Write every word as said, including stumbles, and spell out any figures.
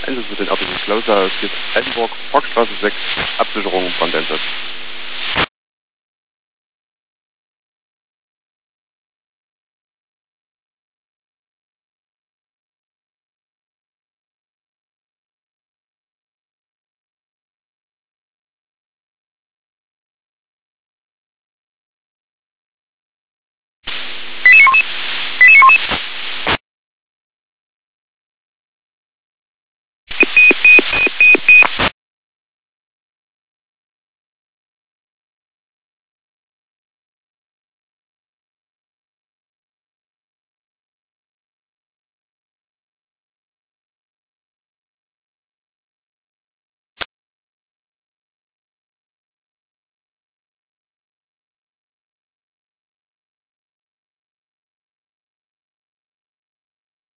Einsatz wird den Auto Closer, es geht Altenburg, Parkstraße sechs, Absicherung, Brandeinsatz.